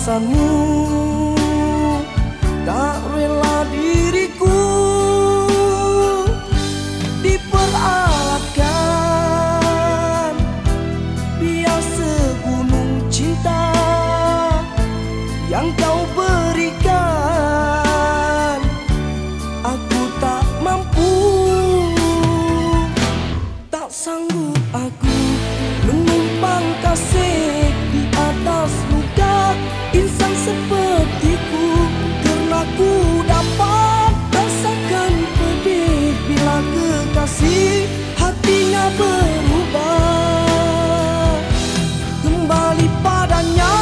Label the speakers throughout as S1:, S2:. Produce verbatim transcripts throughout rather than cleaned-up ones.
S1: alasanmu tak rela diriku diperalatkan, biar segunung cinta yang kau berikan, aku tak mampu, tak sanggup aku menumpang kasih di atas luka insan sepertiku, karena ku dapat rasakan pedih bila kekasih hatinya berubah kembali padanya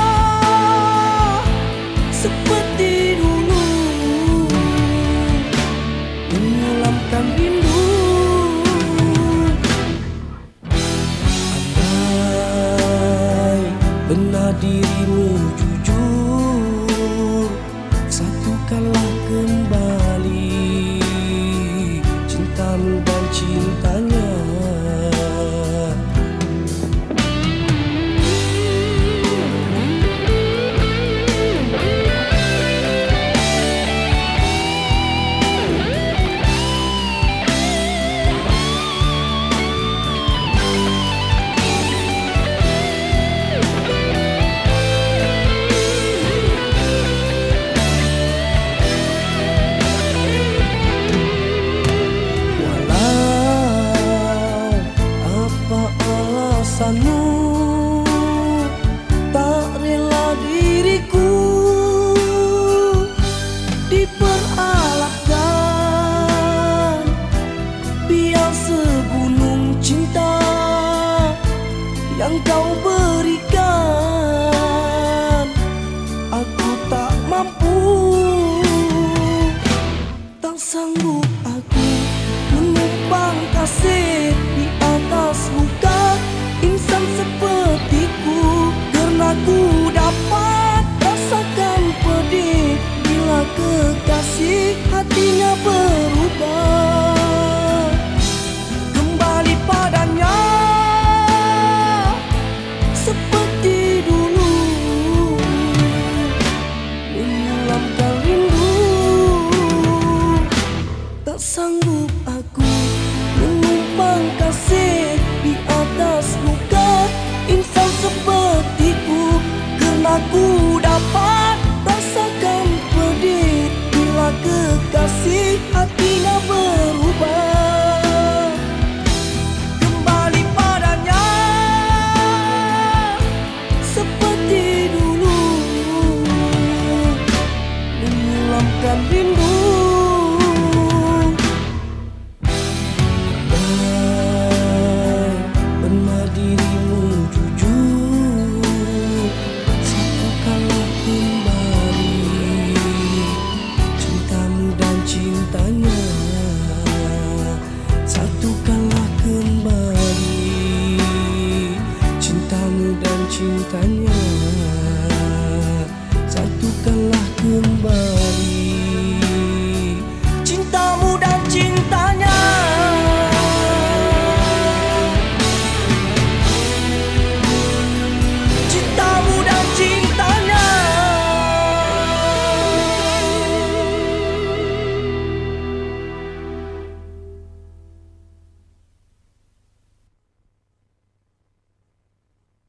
S1: seperti dulu, mengulamkan rindu. Andai benar dirimu jujur, satukanlah kembali cintamu dan cintanya. Alasanmu tak rela diriku diperalatkan, biar segunung cinta yang kau berikan, aku tak mampu, tak sanggup aku menumpang kasih di atas luka insan sepertiku, karena ku dapat rasakan pedih bila kekasih hatinya berubah kembali padanya seperti dulu, mengulamkan rindu. Tak sanggup aku menumpang kasih di atas luka insan sepertiku, karena ku